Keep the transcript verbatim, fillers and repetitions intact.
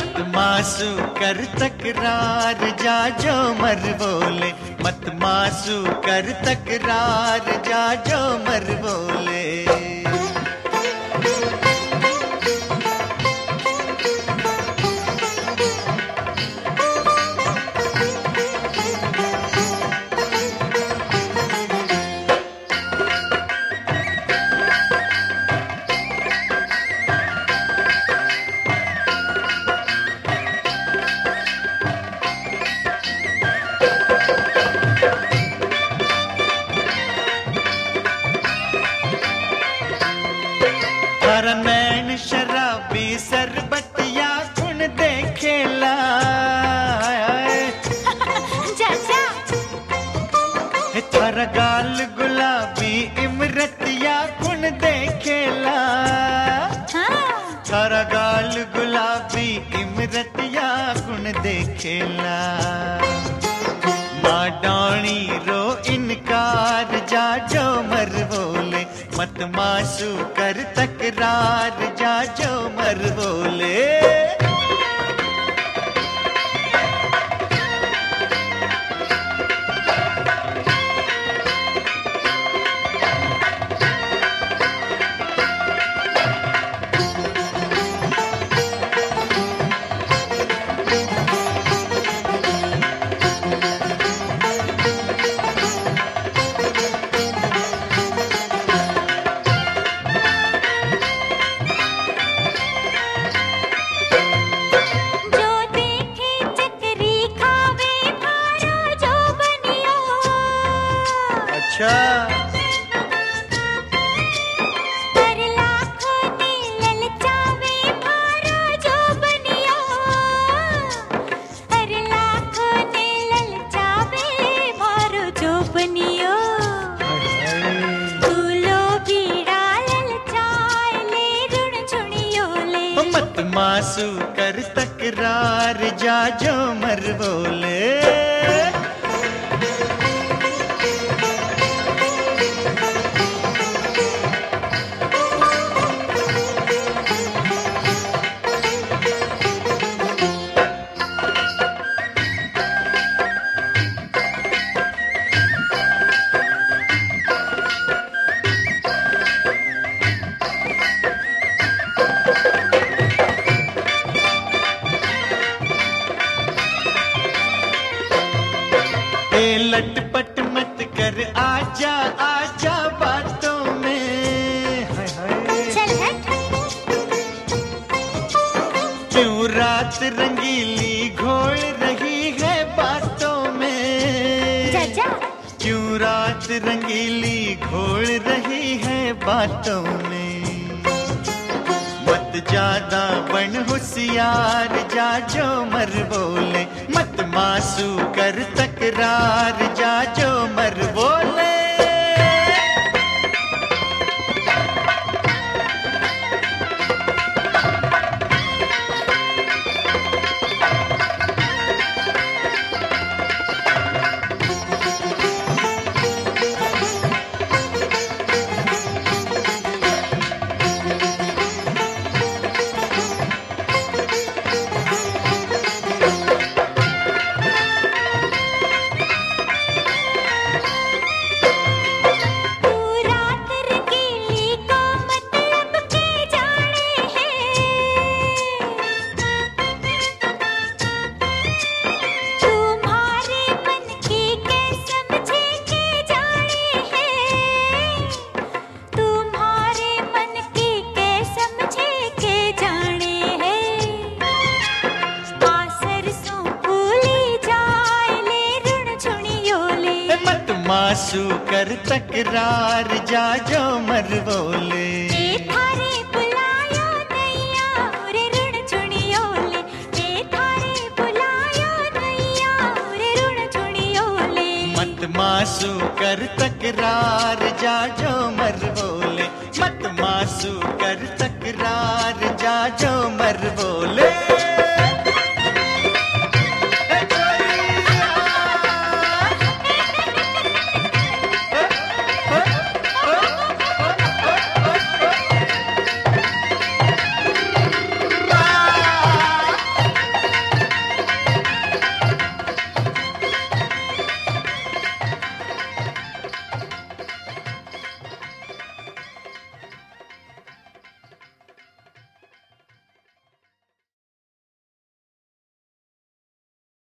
मत मासू कर तकरार जा जो मर बोले, मत मासू कर तकरार जा जो मर बोले। थारा नैन शराबी सरबतिया कुण देखेला, थारा गाल गुलाबी इमरतिया कुण देखेला, थारा गाल गुलाबी इमरतिया कुण देखेला। माँ डाणी रो इनकार जा जो मर बोले, मत मासू कर तकरार जा जो मर बोले। पर लाखों ने ललचावे मारो जो बनियो, पर लाखों ने ललचावे मारो जो बनियो। तू लो बीड़ा ललचाए ले रुण चुनियो ले, मत मासू कर तकरार जा जो मर बोले। लटपट मत कर आजा आजा बातों में, हाय हाय चल हट। क्यों रात रंगीली घोल रही है बातों में, जा जा। क्यों रात रंगीली घोल रही है बातों में। मत ज्यादा बन होशियार जा जो मर बोले, मत मासू कर तकरार जा जो मर बोले। मासू कर तकरार जा जो मर बोले। ए थारे बुलायो नैया रे ऋण चुनियो ले, ए थारे बुलायो नैया रे ऋण चुनियो ले। मत मासू कर तकरार जा जो मर बोले, मत मासू कर तकरार जा जो मर बोले।